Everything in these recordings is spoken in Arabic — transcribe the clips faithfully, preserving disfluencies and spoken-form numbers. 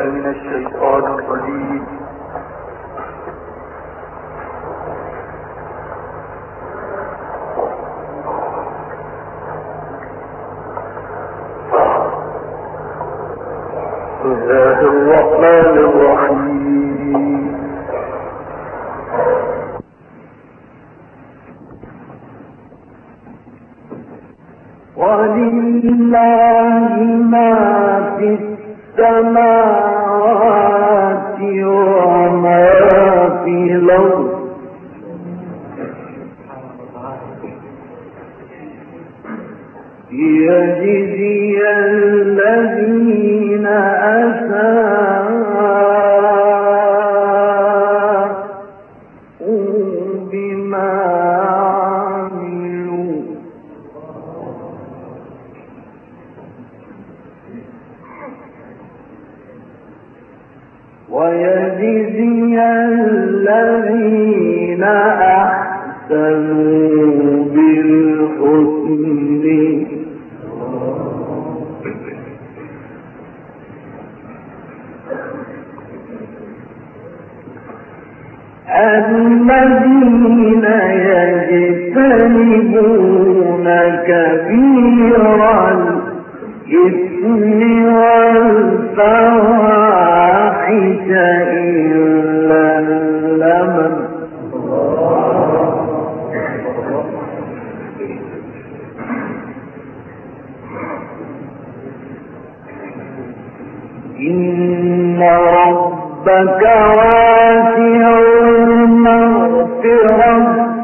من الشيطان الرجيم. بسم الله الرحمن الرحيم. ولله ما في السماوات وما في الأرض ليجزي الذين أساءوا بما عملوا ويجزي الذين أحسنوا بالحسن الذين يجتنبون كبير الإثم والفواحش إلا اللمم إن ربك واسع المغفرة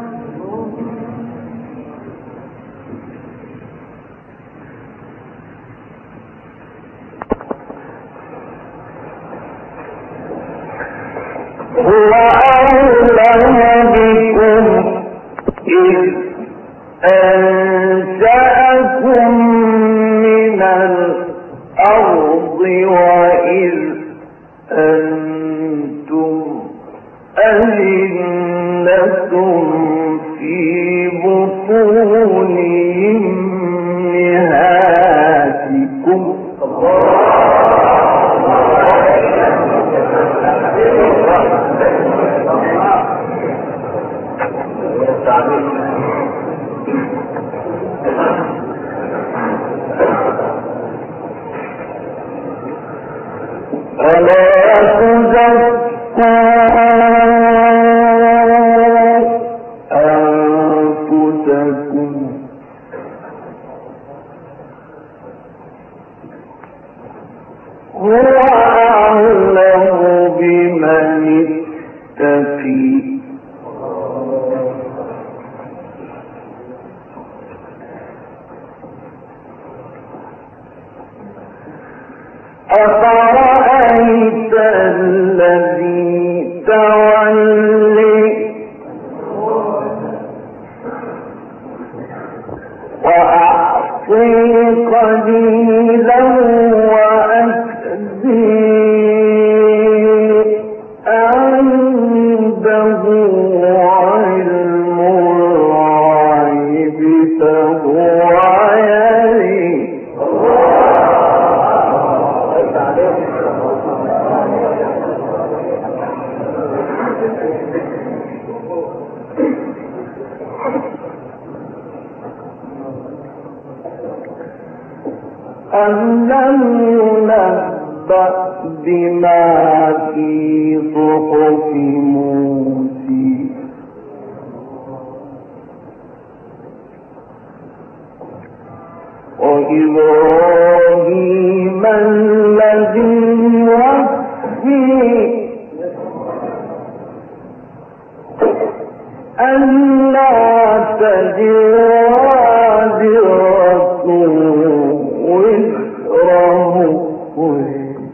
هو أعلم بكم إذ أنشأكم من الأرض وإذ أنتم أجنة في بطون أمهاتكم فلا تزكوا أنفسكم هو أعلم بمن اتقي أفرأيت الذي تولي وأعطي قليلا وأكدي عنده علم الغيب فهو يري أم لم ينبأ بما في صحف موسى وإبراهيم الذي وفي ألا تزر وازرة وزر أخرى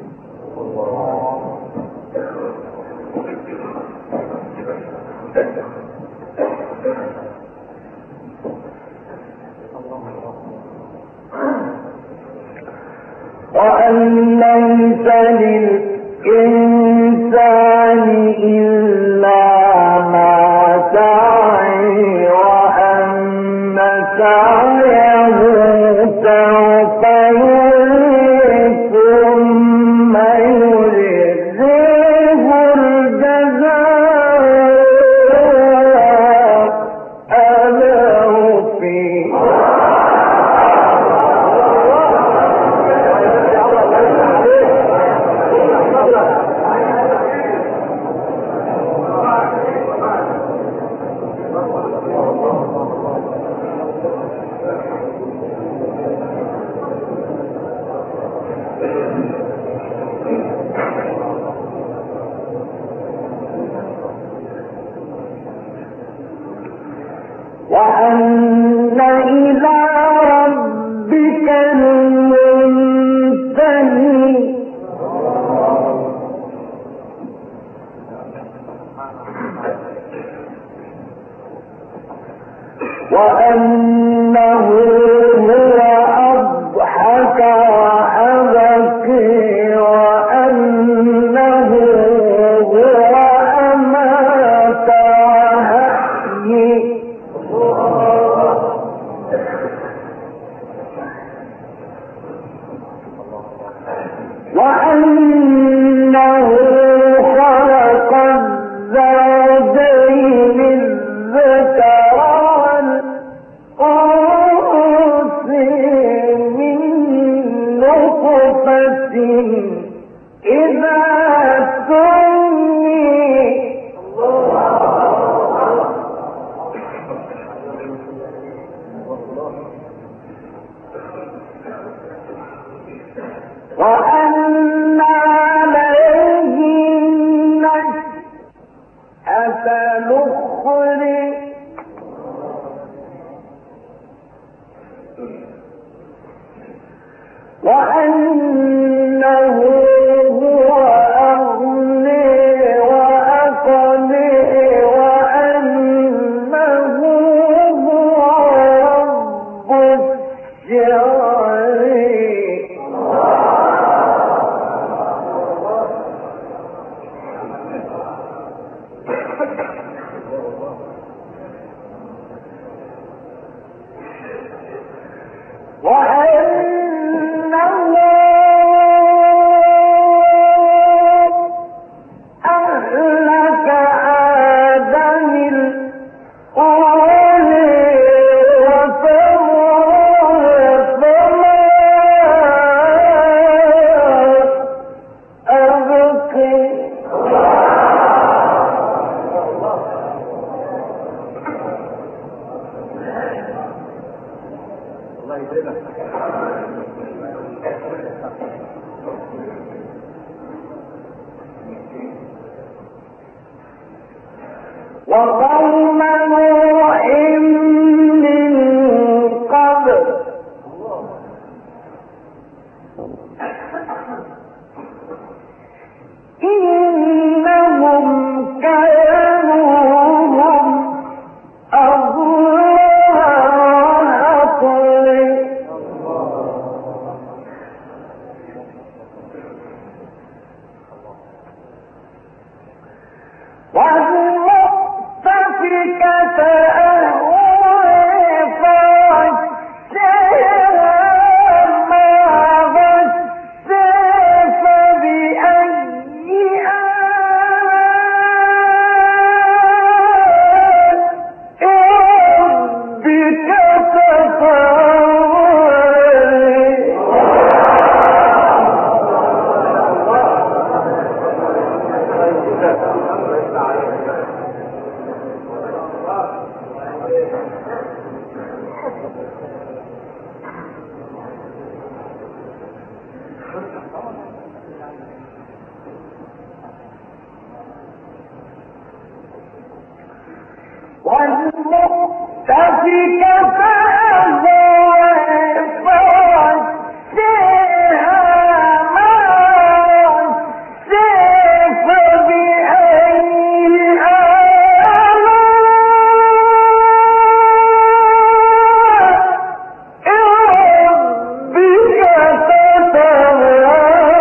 وأن ليس للإنسان إلا ما سعى وأن سعيه سوف يرى ثم يرى وأن إلى ربك المنتهي وأنه هو أضحك وأبكي وأنه هو أمات وأحيي وأنه خلق الزوجين الذكر والأنثى من نطفة إذا سمي وأن عليه النشأة الأخرى وأنه هو أغني وأقني وأنه هو رب الشعر وأنه أهلك عادا الأولى وثمود فما أبقي وقوم نوح من قبل إنهم كانوا هم أظلم وأطغى والمؤتفكة أهوى فغشاها ما غشا فبأي آلاء ربك والمؤتفكة أهوى فغشاها ما غشا فبأي آلاء ربك تتمارى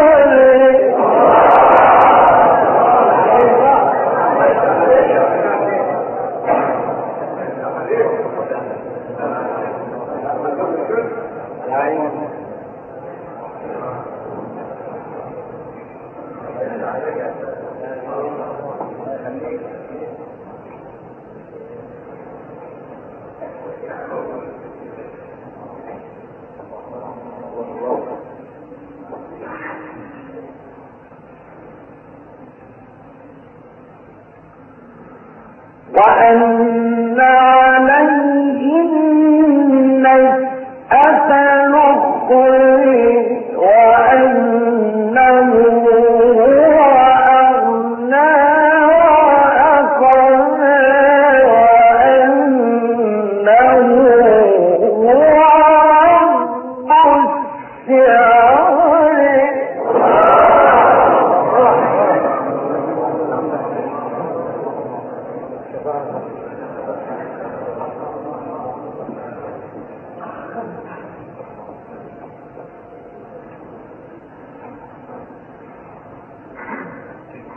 وأن عليه النشأة الأخرى وأن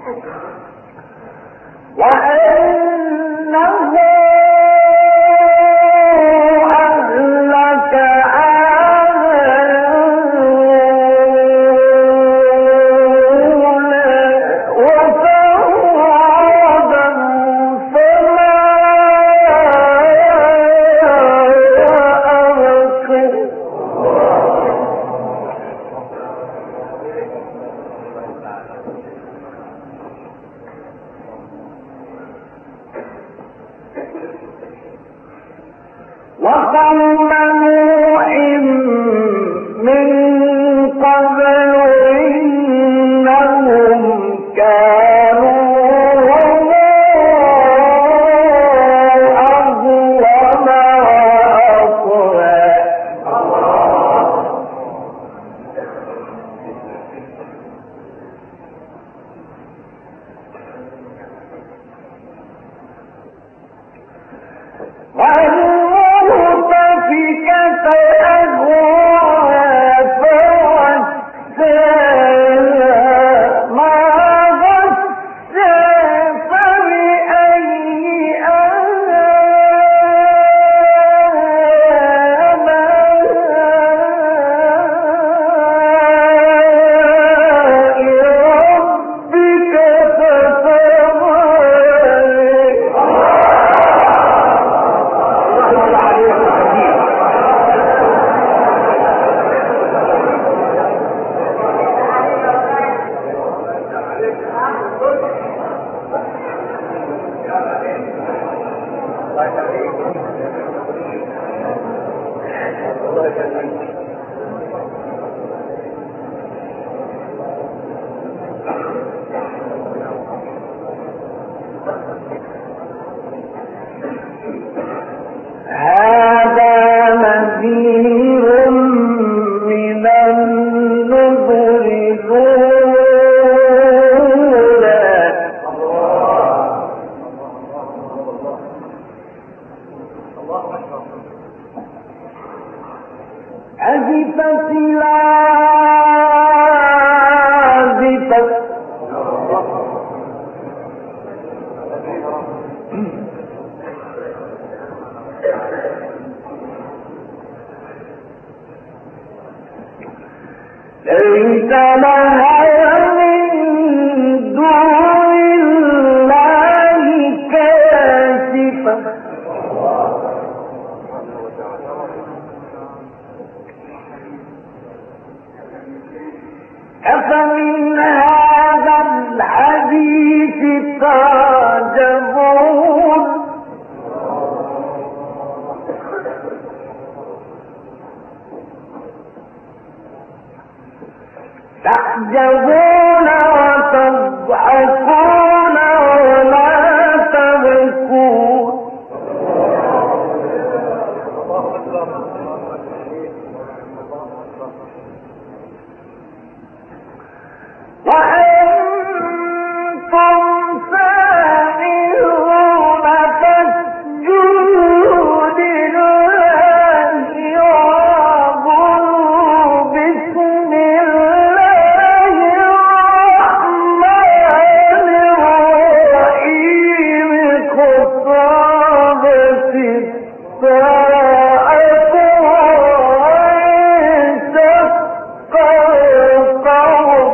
تعجبون وتضحكون ولا تبكون وأنتم سامرون فاسجدوا لله وقولوا بسم الله الرحمن الرحيم اقتربت الساعة وانشق القمر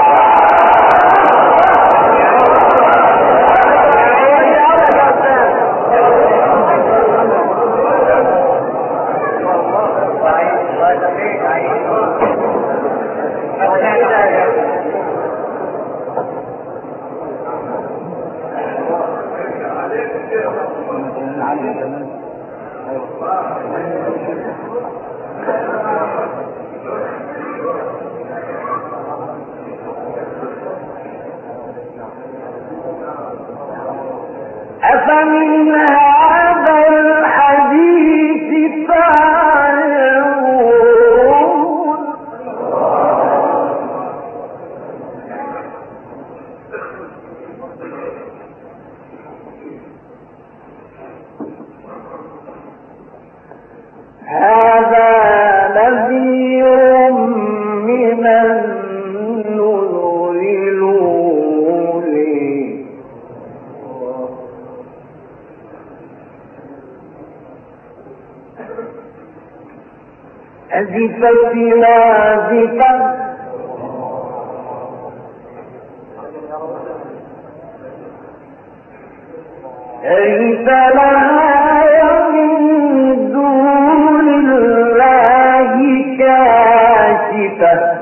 أفمن هذا الحديث تعجبون هذا أزفت نازفة ليس لها من دون الله كاشفة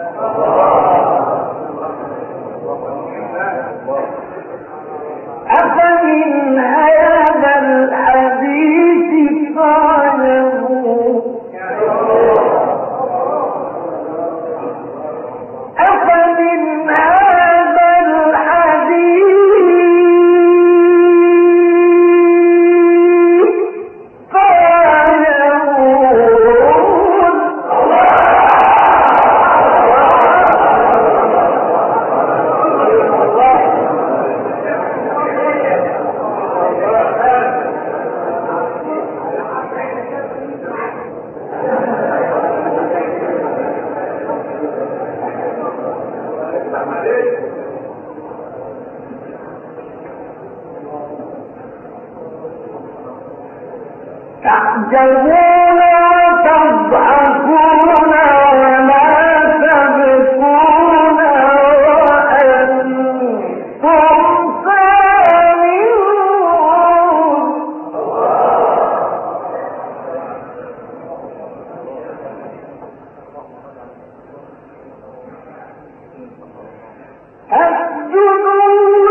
أفمن هذا الحديث تعجبون أفمن هذا الحديث تعجبون وتضحكون ولا تبكون وأنتم سامرون اسجدوا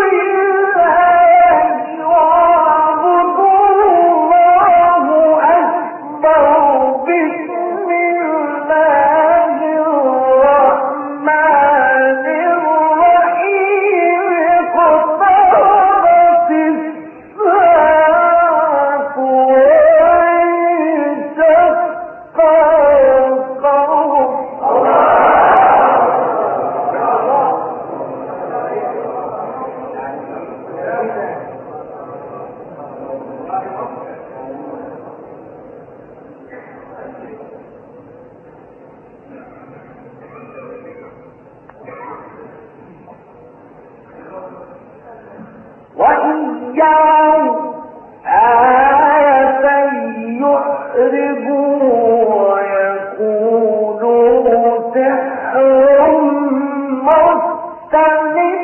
وإن يروا آية يعرضوا ويقولوا سحر مستمر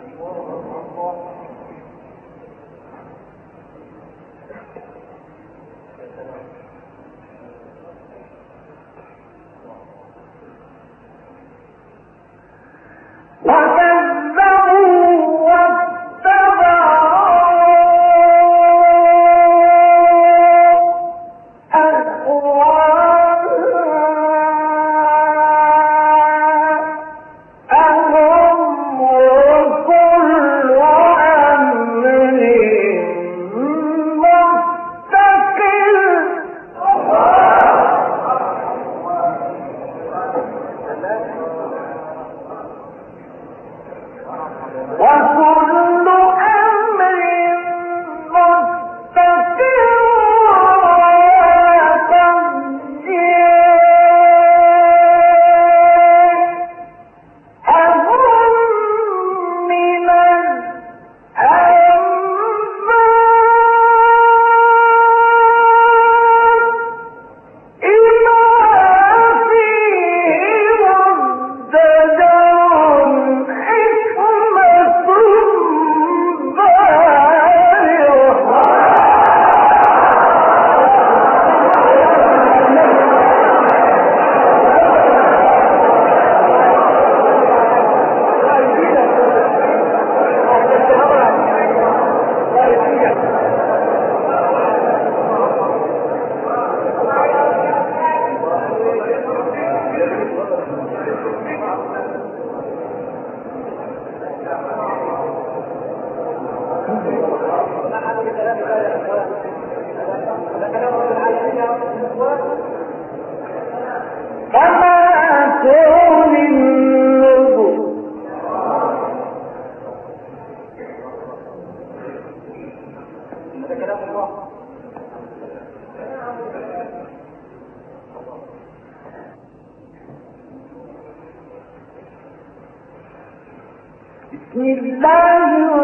بسم الله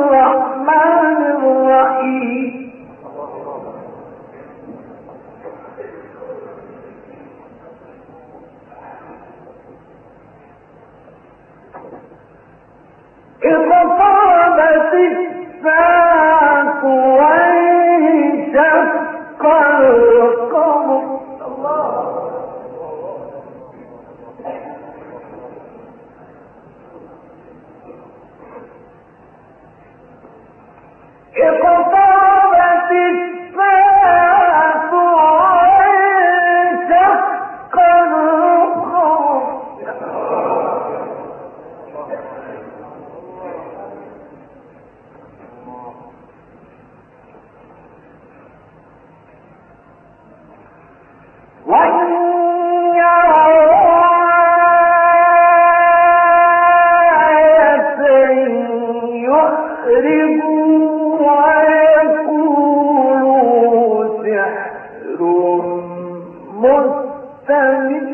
الرحمن الرحيم الساعة وانشق القمر اقتربت الساعة وانشق القمر وإن يروا آية يخرجوا ويقولوا سحر مستمر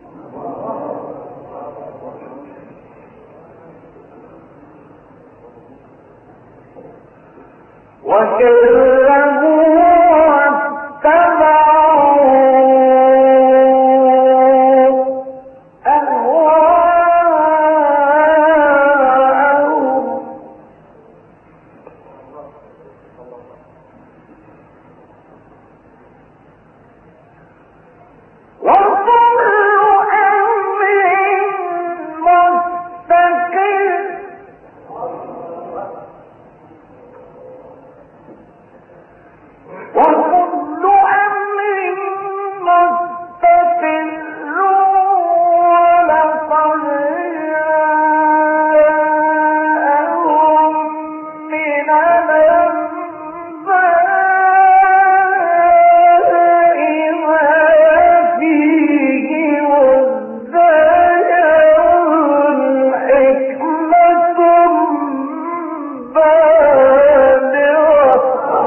وكذبوا واتبعوا أهواءهم وكل أمر مستقر وكل أمر مستقر ولقد جاءهم من الأنباء ما فيه مزدجر حكمة بالغة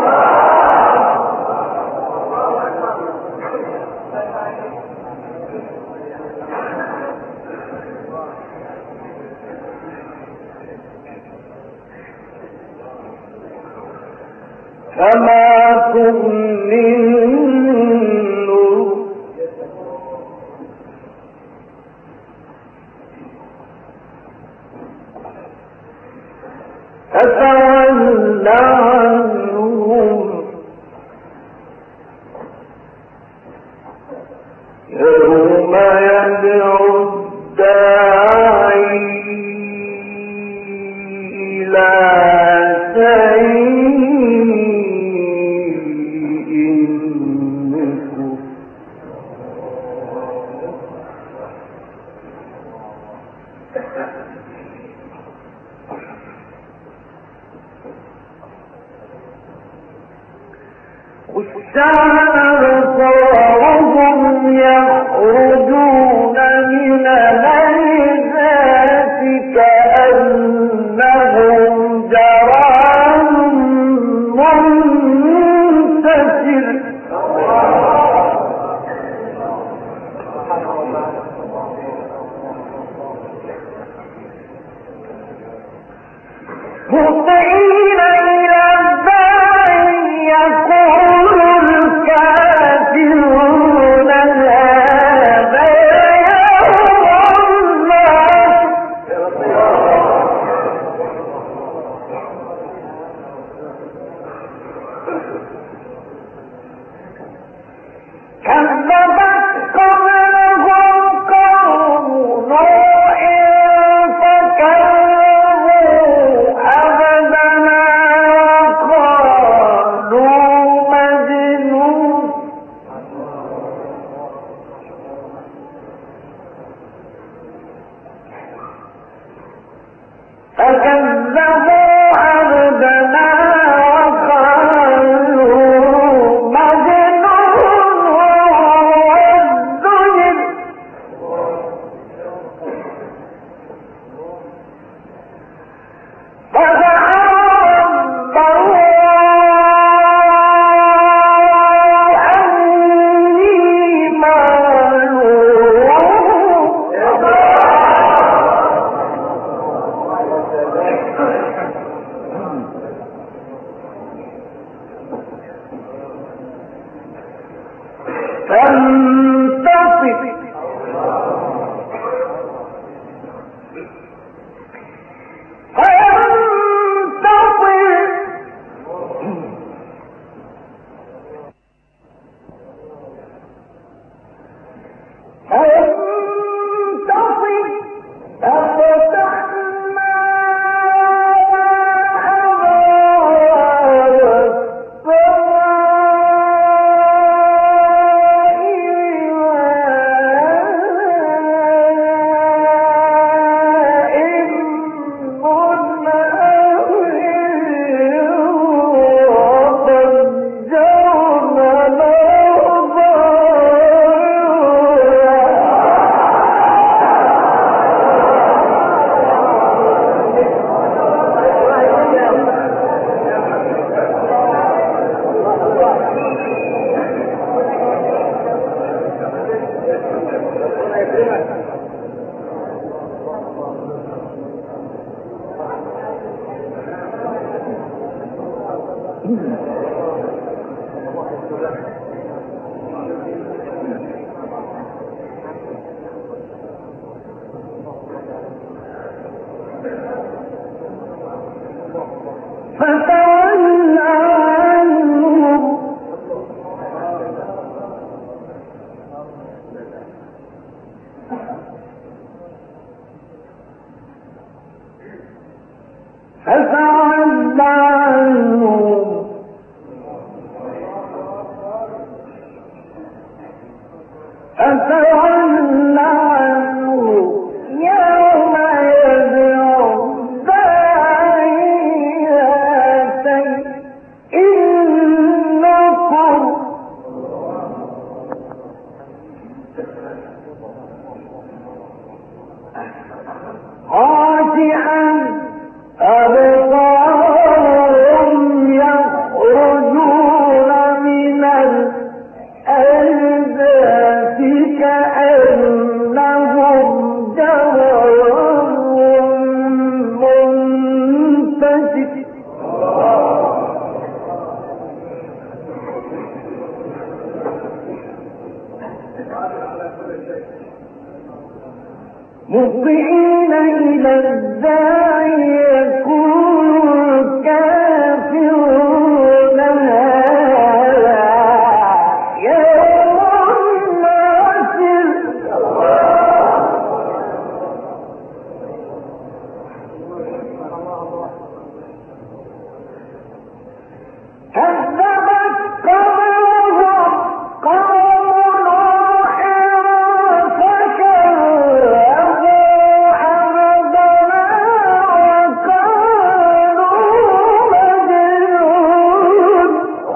فما تغني النذر فتول عنهم يوم يدعو الداعي إلى شيء نكر خشعت أبصارهم يخرجون من الأجداث كأنهم جراد منتشر مهطعين إلى الداعي يقول الكافرون هذا يوم الله كذبت قبلهم قوم نوح فكذبوا عبدنا وقالوا مجنون فكذبوا عبدنا وقالوا مجنون وازدجر فدعا ربه أني مغلوب فتول عنهم فتول عنهم فتول عنهم يوم يدعو مهطعين إلى الداعي يقول الكافرون هذا يوم عسر كذبت قومهم قوم نوح فكذبوا عبدنا وكانوا مجنون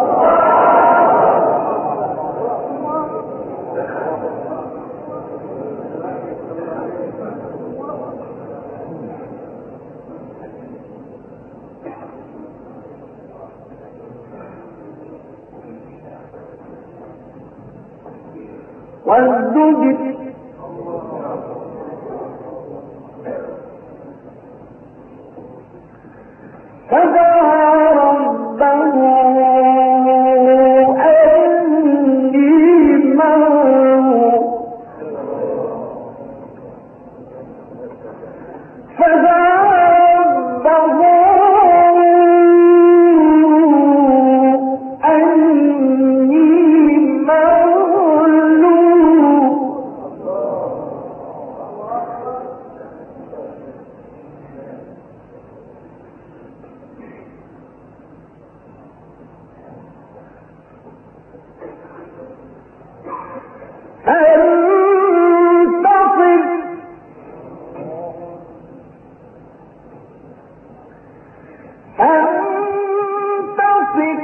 والزجر فدعا ربه أني مغلوب فدعا ربه أني مغلوب فانتصر فانتصر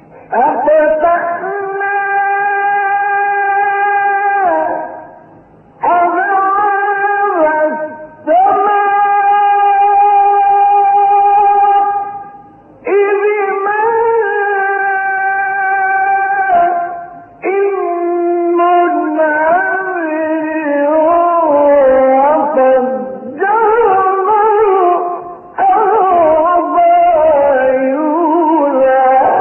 ففتحنا أبواب السماء بماء منهمر وفجرنا الأرض عيونا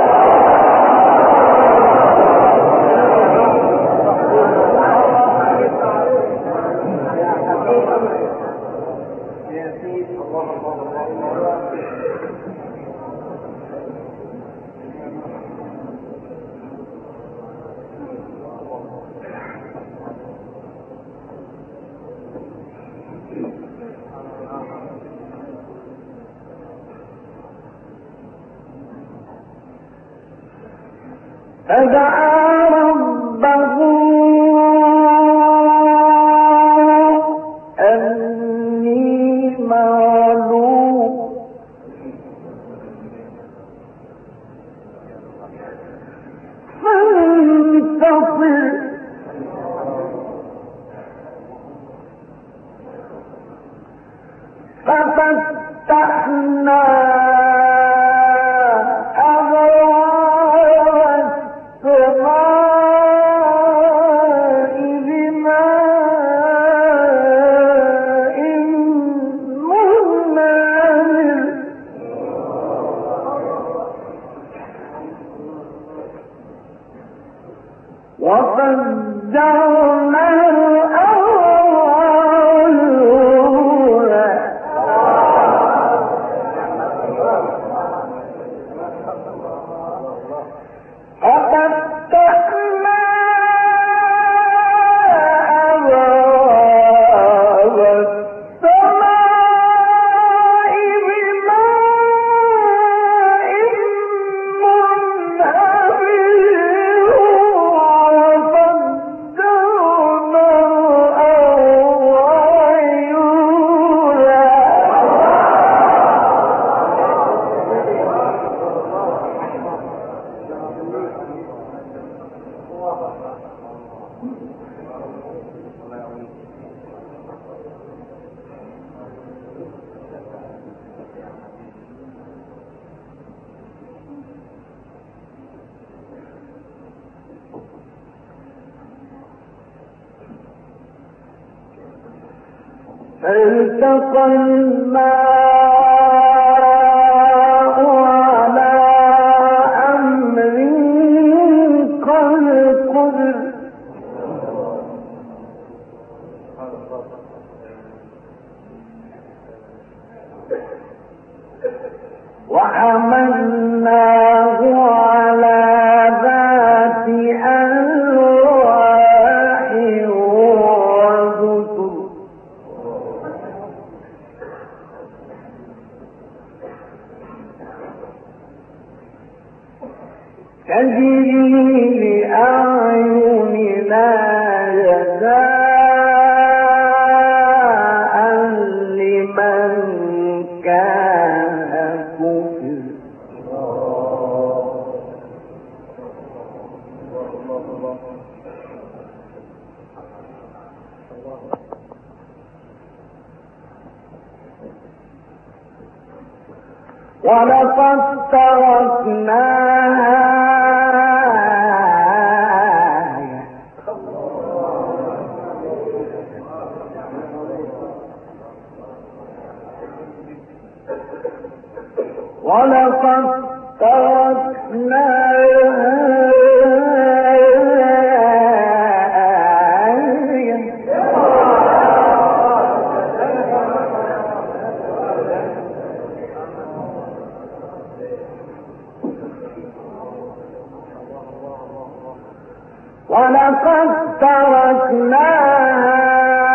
فدعا ربه أني مغلوب فانتصر ففتحنا أبواب السماء بماء منهمر فالتقى الماء على أمر قد قدر وحملناه على ذات ألواح ودسر تجري لأعيننا جزاء لمن كان كفر ولقد تركناها ولقد تركناها ولقد تركناها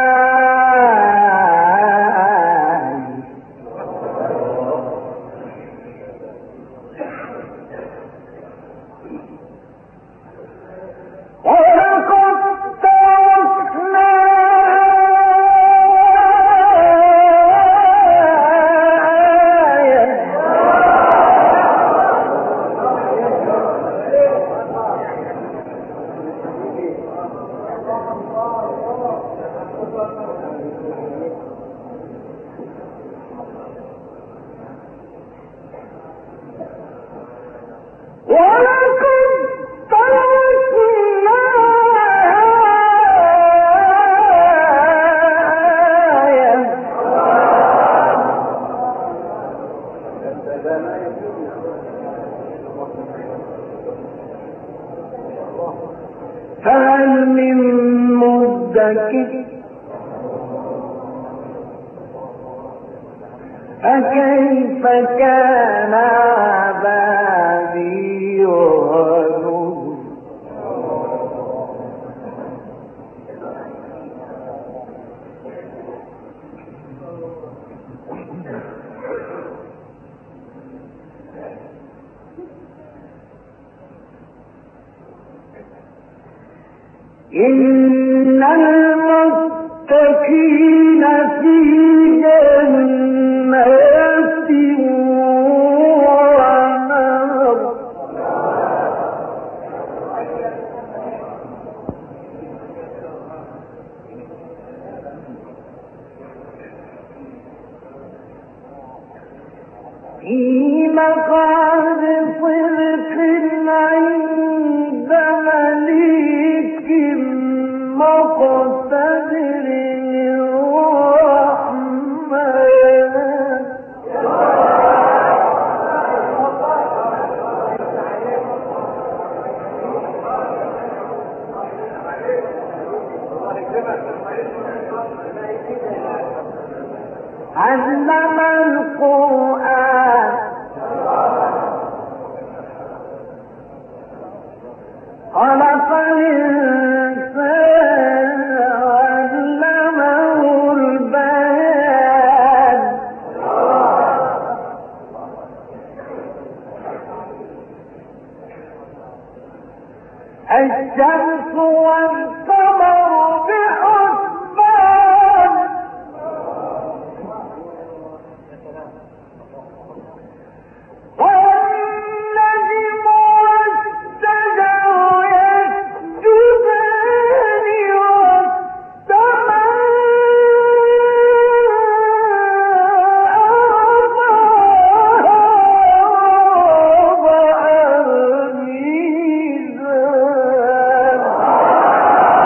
فهل من مدكر فكيف كان عذابي ونذر إن المتقين في جنات ونهر في مقعد صدق عند مليك مقتدر الرحمن علم القرآن خلق الإنسان علمه البيان الشمس والقمر بحسبان والنجم والشجر يسجدان والسماء وضع الميزان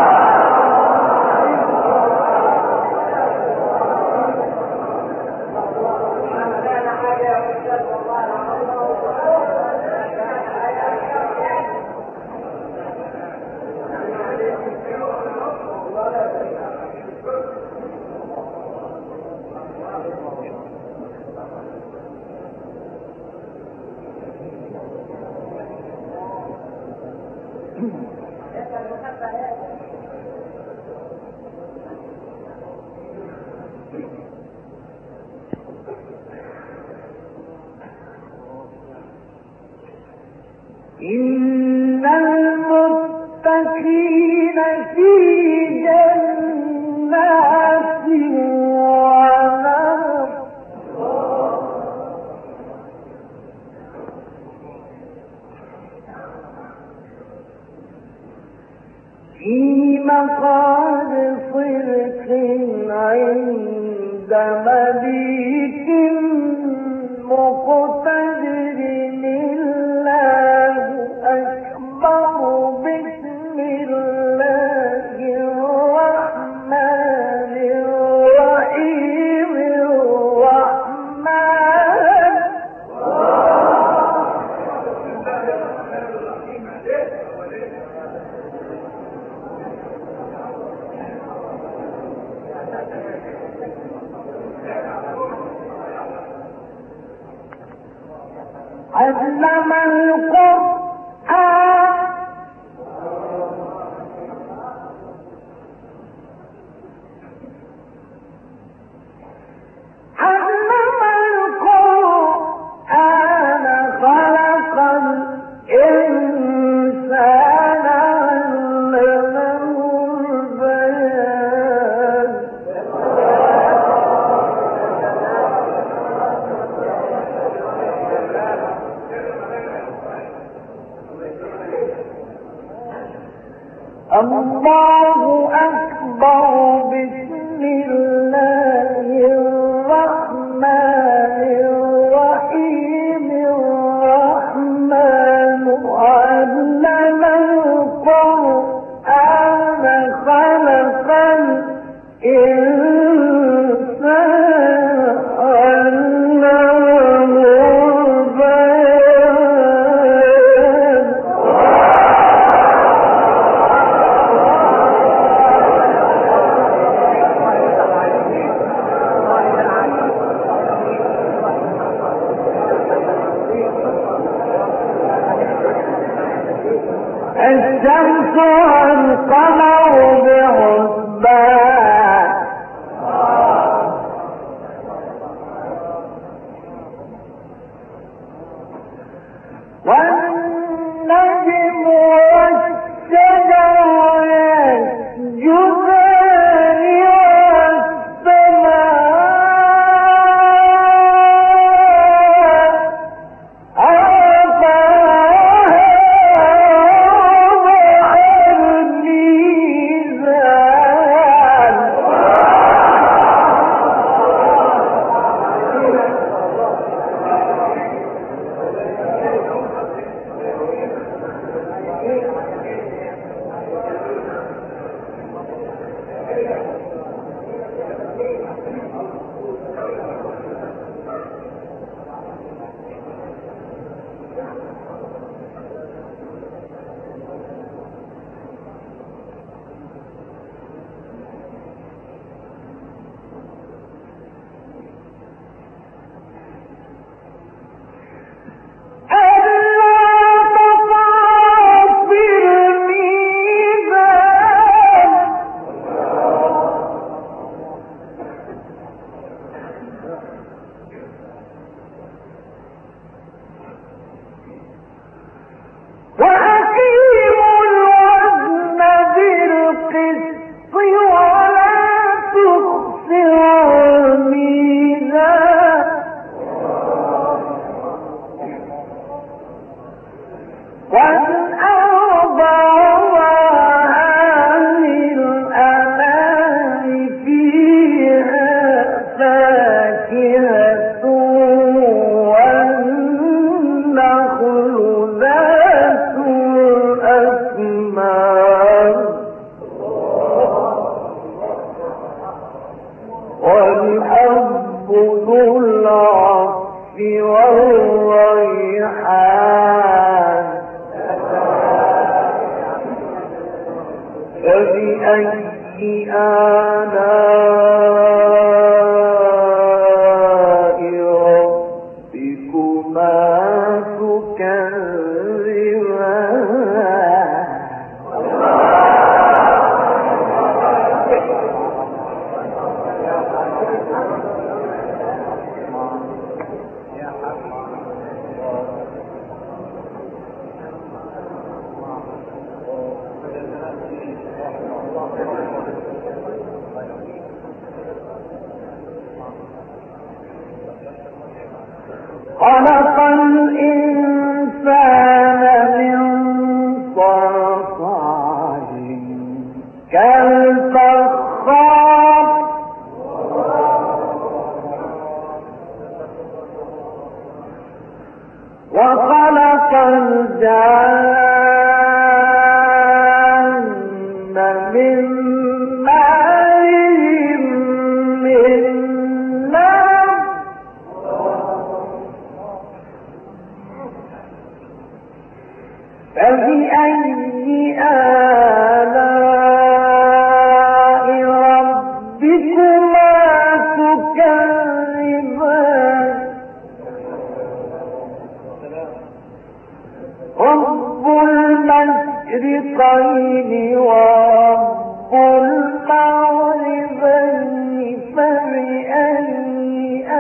إن المتقين في جنات ونهر في مقعد صدق عند مليك مقتدر. الله أكبر. بسم الله الرحمن الرحيم. الرحمن علم القرآن علم القرآن خلق الإنسان علمه البيان. الله أكبر. بسم الله الرحمن الرحيم. الرحمن علم القرآن خلق الإنسان علمه البيان. الشمس والقمر بحسبان. والنجم والشجر يسجدان فبأي آلاء ربكما تكذبان خلق الإنسان من صلصال كالفخار وخلق الجان من مارج من نار فبأي آلاء ربكما تكذبان رب المشرقين ورب المغربين فبأي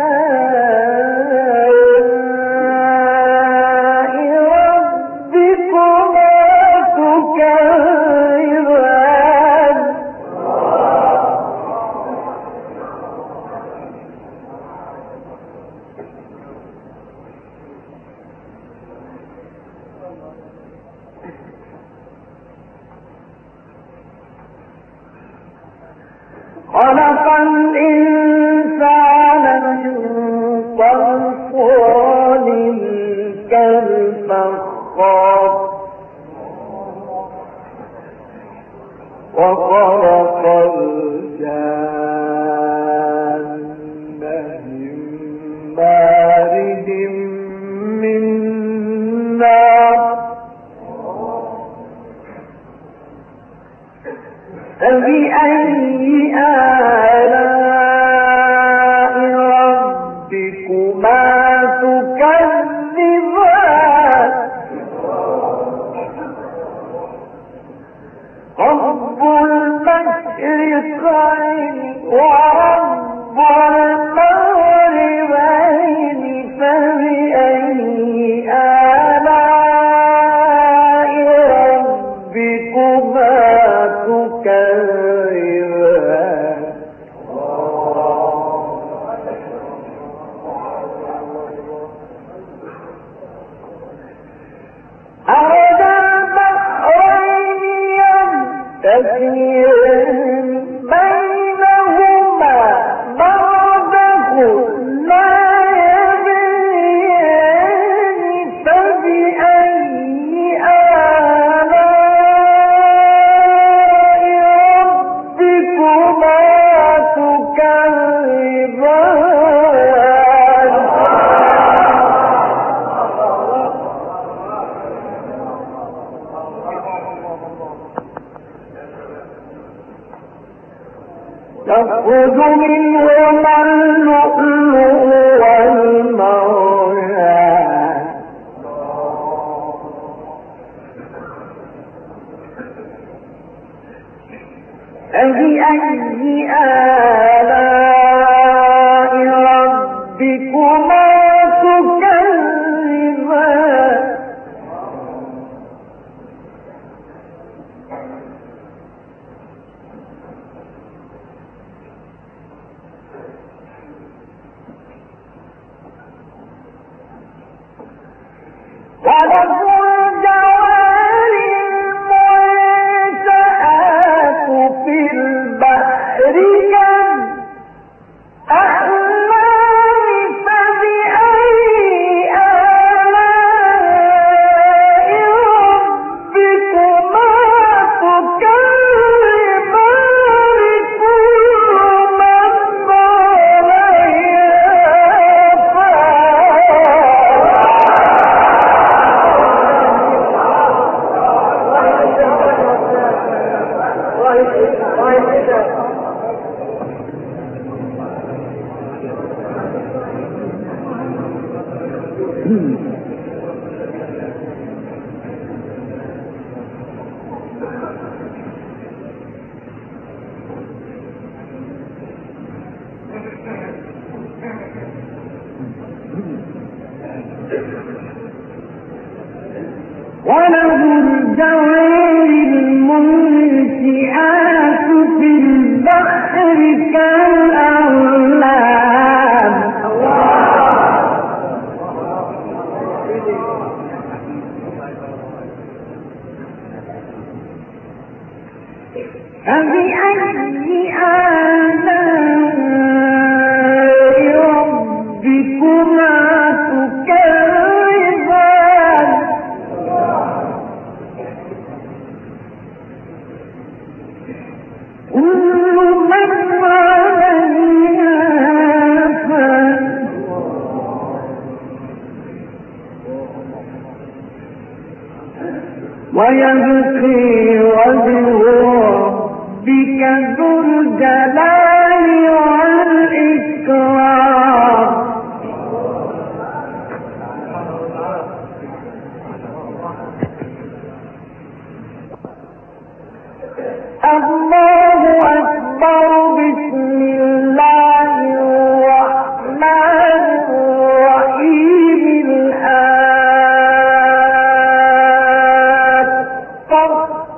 آلاء ربكما تكذبان خلق الإنسان من صلصال كالفخار وخلق الجان من مارج من نار فبأي آلاء ربكما تكذبان رب المشرقين ورب المغربين فبأي آلاء ربكما تكذبان أرد البحرين يلتقيان بينهما برزخ لا يبغيان فبأي آلاء ربكما تكذبان يخرج منهما اللؤلؤ والمرجان فبأي آلاء ربكما تكذبان وله الجوار المنشآت في البحر كالأعلام فبأي آلاء ربكما تكذبان كل من عليها وله الجوار المنشآت في البحر كالأعلام ويبقي وجه ربك ذو الجلال والإكرام. الله أكبر. بسم الله الرحمن الرحيم. الحاقة.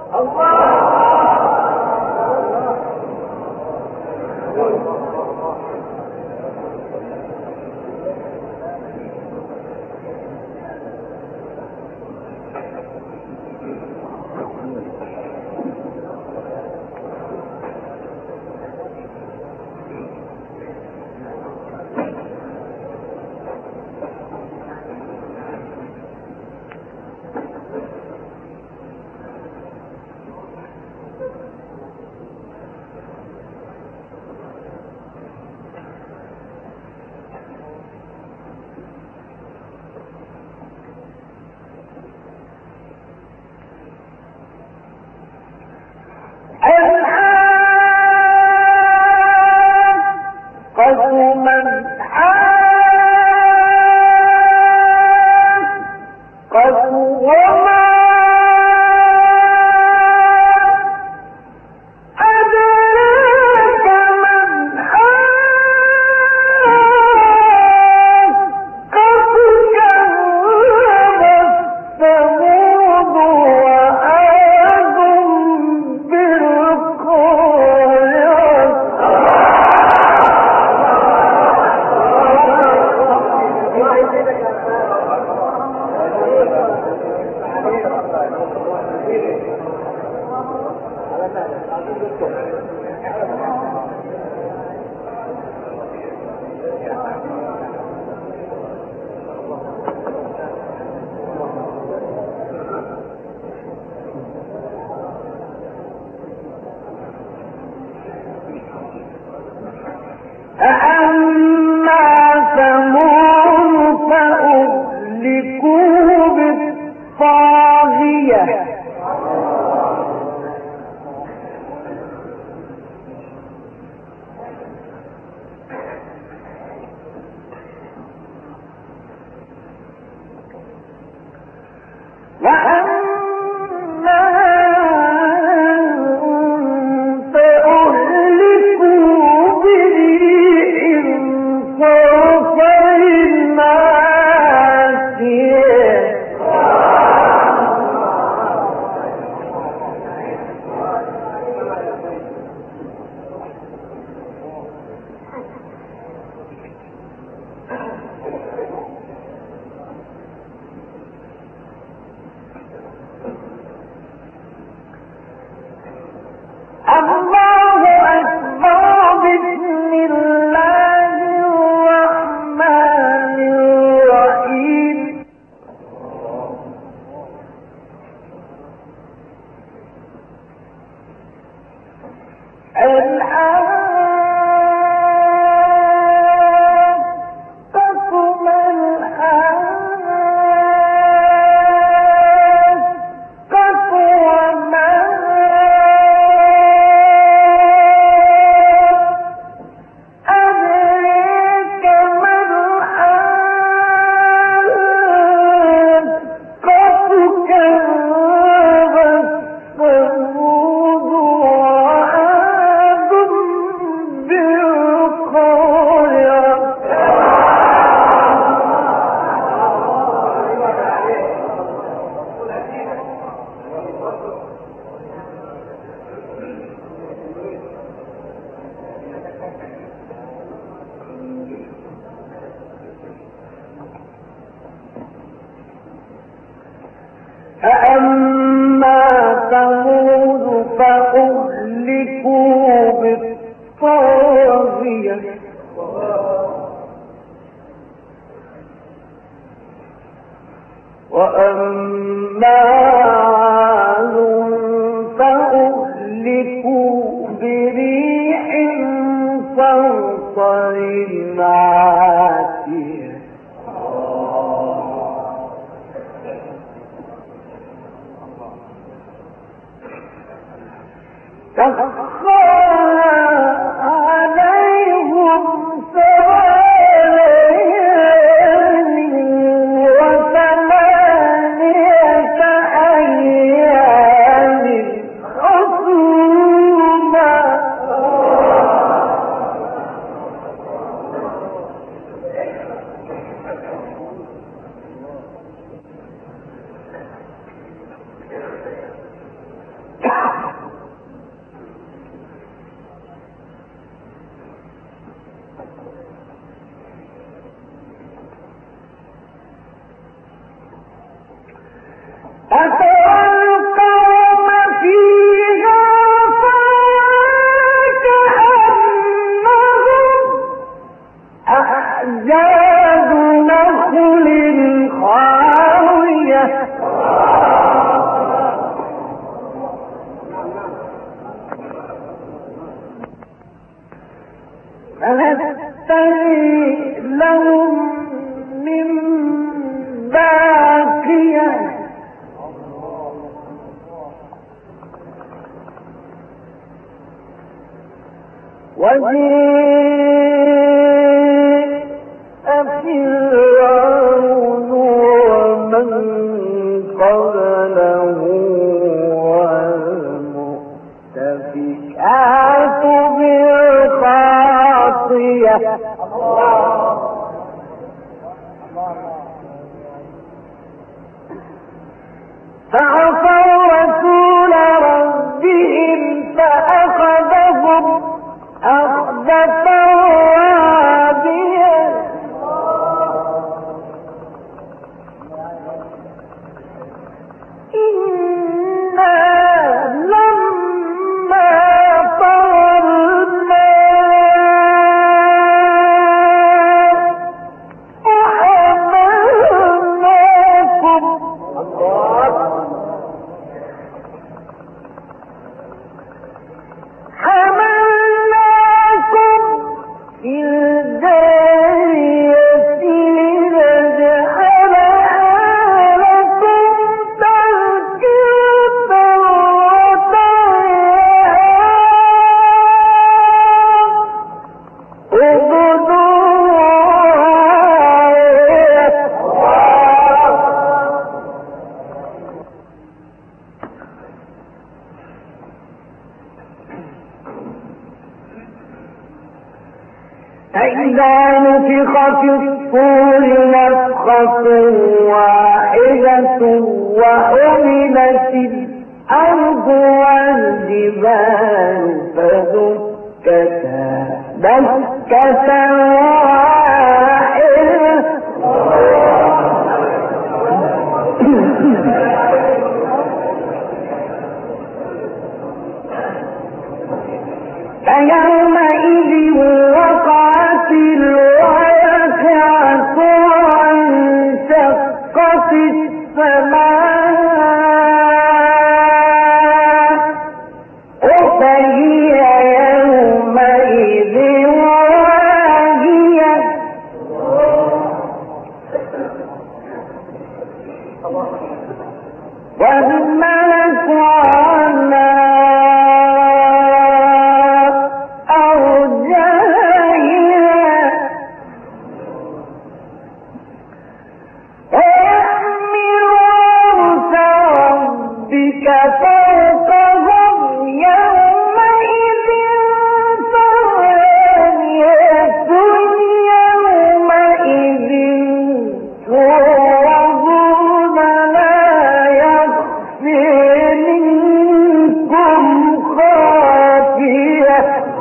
فأما ثمود فأهلكوا بالطاغية وأما عاد فأهلكوا بريح صرصر عاتية فرعون ومن قبله والمؤتفكات بالخاطية فعصوا رسول ربهم فأخذهم أخذة رابية إنا لما طغى الماء وحملناكم حملناكم في الجارية لنجعلها لكم تذكرة فإذا نفخ في الصور نفخة واحدة وحملت الأرض والجبال فدكتا دكة واحدة فيومئذ وقعت الواقعة وانشقت السماء وهي يومئذ واهية والملك على فوقهم يومئذ ثمانية يومئذ تعرضون لا يخفي منكم خافية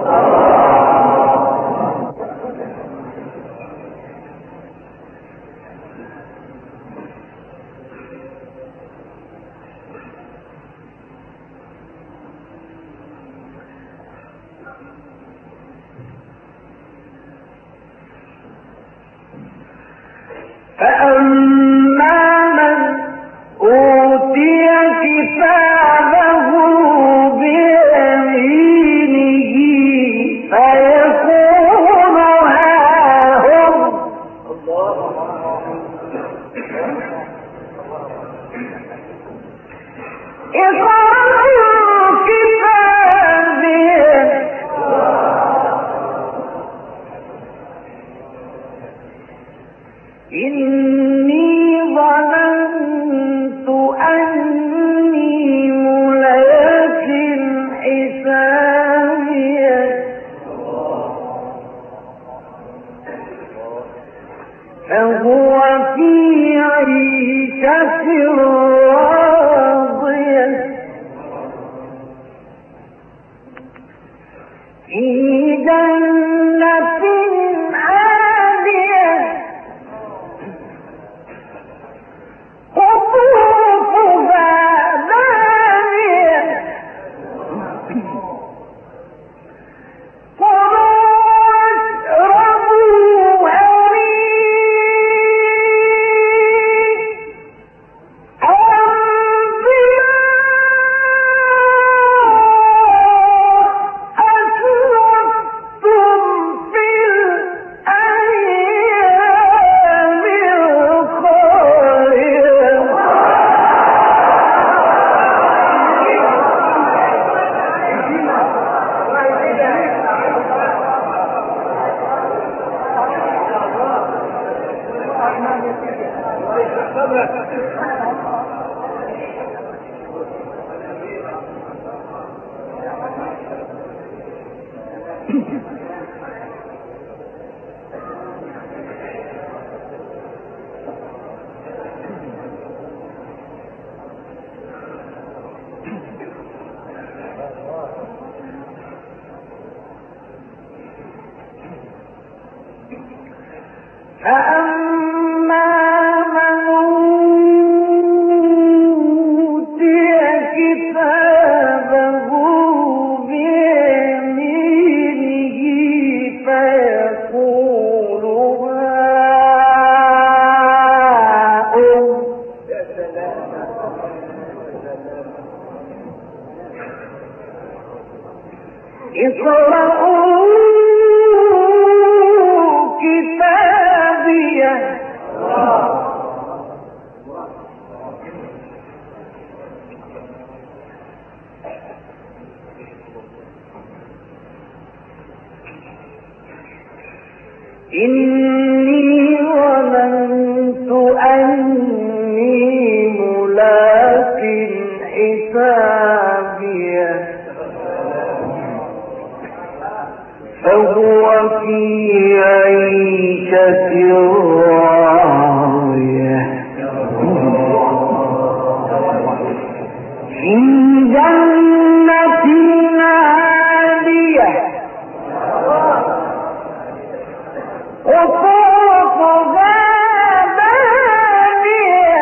فأما من أوتي كتابه بيمينه فيقول هاهم اقرأوا كتابيه إني ظننت أني ملاق حسابيه فهو في عيشة راضية في جنة عالية قطوفها دانية كلوا واشربوا هنيئا إني ظننت أني ملاق حسابيه فهو في عيشة راضية في جنة عالية قطوفها دانية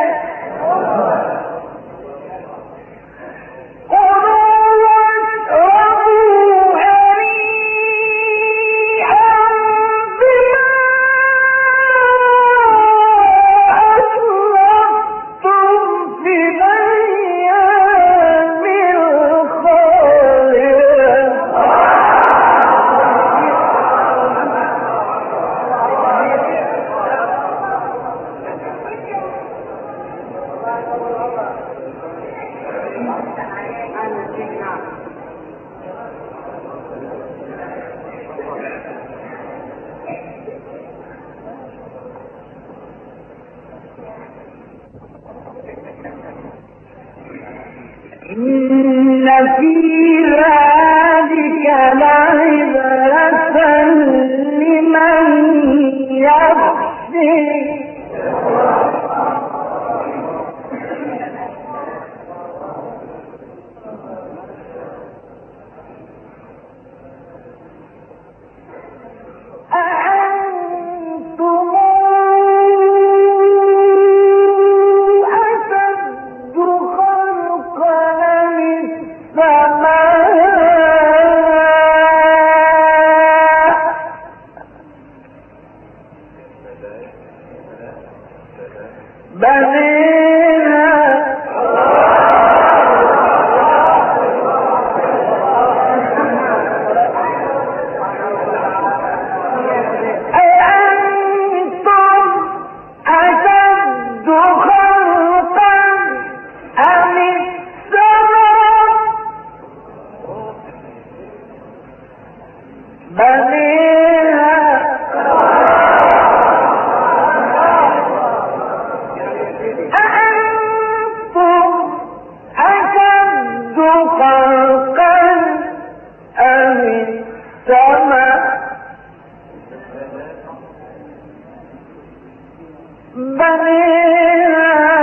كلوا واشربوا هنيئا بما أسلفتم في الأيام الخالية. إن في ذلك لعبرة لمن يخشى أأنتم أشد خلقا أم السماء بنيها أأنتم أشد خلقا أم السماء بنيها أأنتم أشد خلقا أم السماء بنيها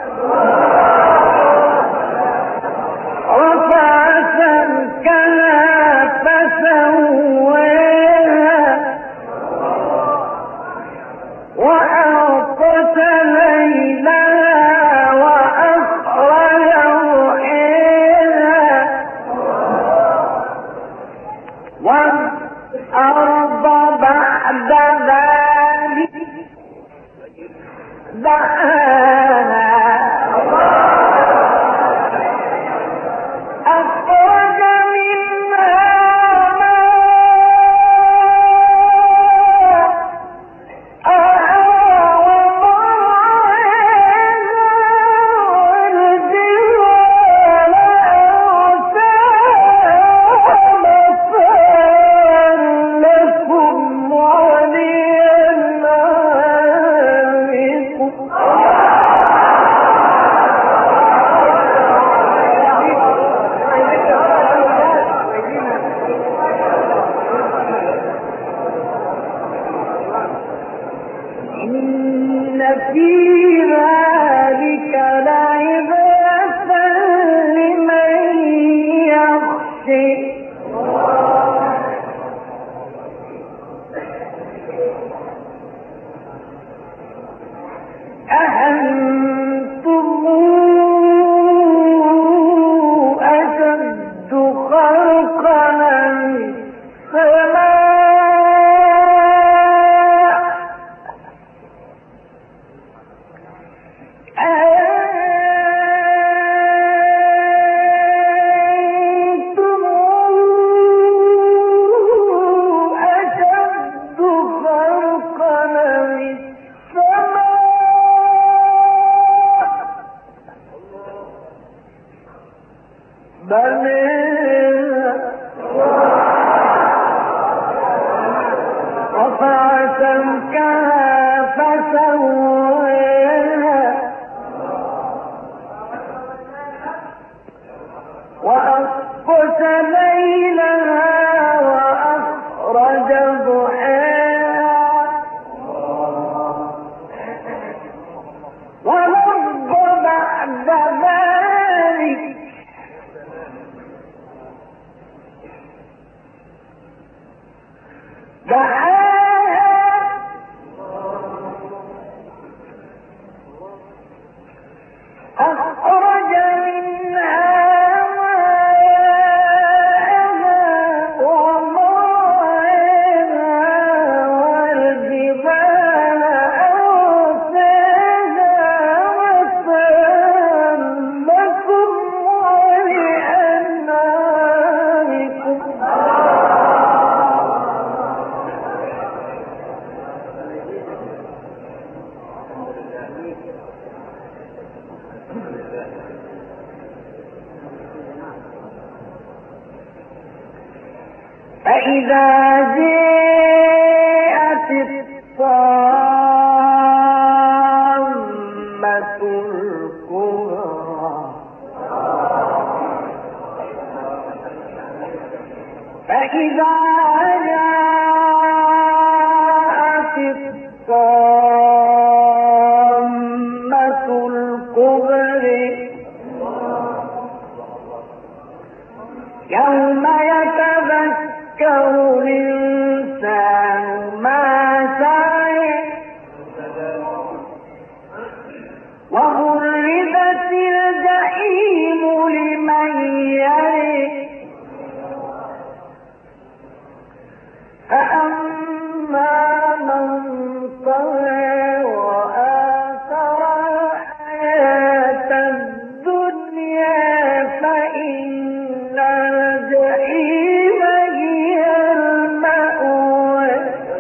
رفع سمكها فسواها وأغطش ليلها وأخرج ضحيها والأرض بعد ذلك دحاها أخرج منها ماءها ومرعاها والجبال أرساها مساء لكم وللأنعام بنيها رفع سمكها فسويها وأغطش ليلها وأخرج ضحاها والأرض بعد ذلك دحاها أخرج منها فإذا جاءت الطامة الكبرى فإذا جاءت الطامة الكبرى يوم يتذكر الإنسان ما سعى وبرزت الجحيم لمن يرى فأما من طغى وآثر الحياة الدنيا فإن الجحيم هي المأوى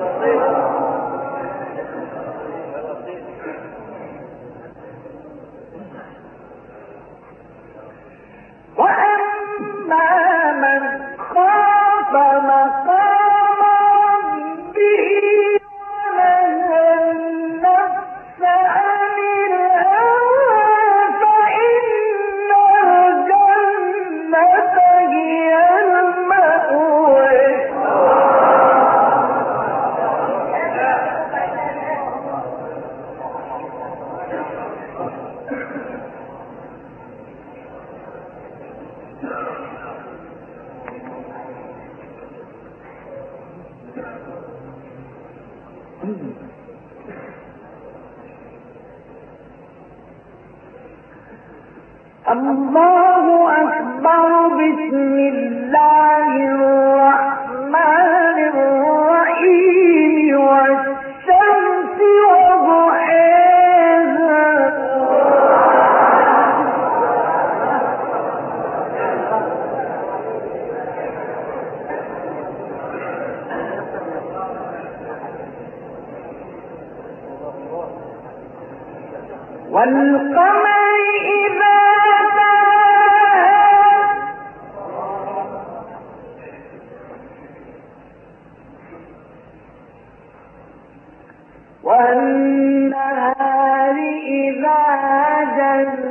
وأما من خاف مقام ربه ونهى النفس عن الهوى فإن الجنة هي المأوى الله أكبر بسم الله الرحمن الرحيم والشمس وضحاها والقمر إذا تلاها والنهار إذا جلاها